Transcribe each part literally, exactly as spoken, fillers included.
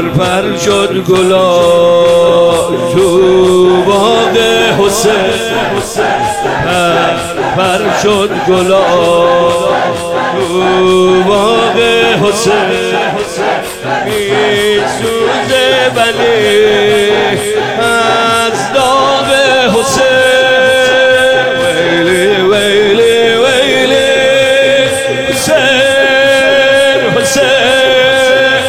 پر شد گلا تو باغ حسین، پر پر شد گلا تو باغ حسین، میسوزه ولی از داغ حسین. ویلی ویلی ویلی حسین حسین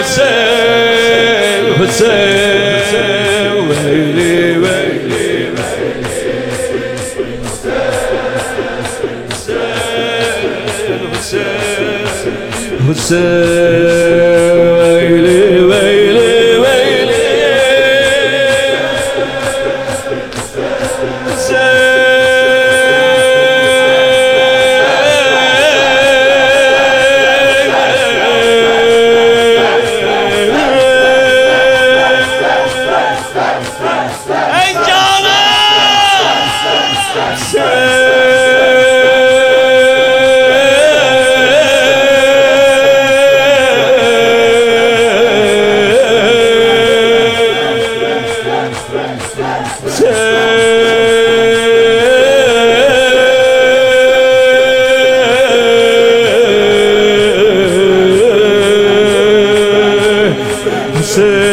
حسین حسین، ویلی ویلی حسین ویلی ویلی ویلی ای جانم